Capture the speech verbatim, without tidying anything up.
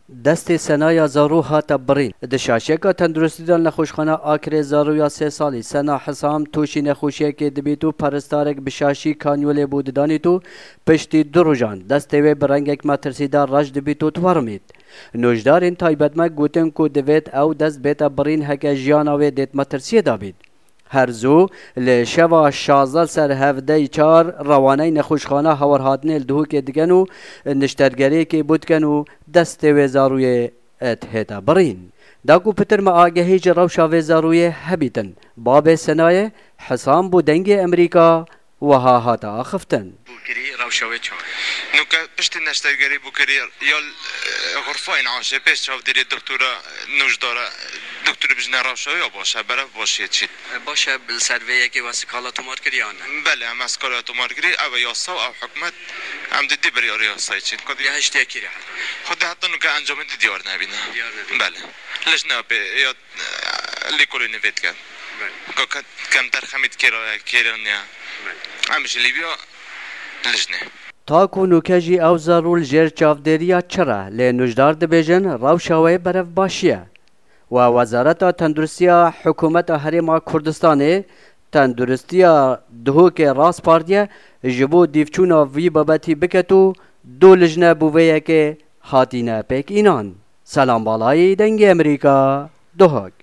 دست سنایا زارو هاتا برین دشاشی که تندرستی دان نخوشخانه آکر زارو یا سه سالی سنا حسام توشی نخوشی که دبیتو پرستارک بشاشی کانیول بود دانی تو پشتی دو روزان دست وی برنگک مترسیدار راج دبیتو توارمید نوجدارین تایبتمک گوتن کو دوید او دست بیتا برین هکه جیاناوی دیت مترسی دابید هر زو لشوا شازل سر هفده چار روانه نخوشخانه هور هاتنه لدهو که دگنو نشترگری که بودکنو دست وزاروی اتهتا برین داکو پتر ما آگهی جراوشا وزاروی هبیتن باب سنای حسام بو دنگ امریکا وها هاتا خفتن بوكري روشاوي تشاو نوكا بشتي نشتغري بوكري يال غرفين عاشه بيش شاف ديري الدكتوره نوجداره دكتور بجنا روشاوي باشا برا باشي تشي باشا بالسيرفي كي واسكالا تومار كريان بله ام اسكالا تومار كري او ياسا او حكومت ام دي بري رياسه تشي قد يهشتي كري خد حتى نوكا انجام ديار نبينا بله لجنا يا اللي كل نيفيت كان كم ترخمت كيرا كيرانيا همش لیبیا لجنه تاکو نوکجی او زارول جر چافدریا چرا لی نوجدار دبیجن روشاوی برف باشیه و وزارت تندرستیا حکومت هرما کردستان تندرستیا دهو که راست پاردیه جبو دیفچونا وی بابتی بکتو دو لجنه بوویه که هاتینه پیک اینان سلام بالای دنگ امریکا دهوک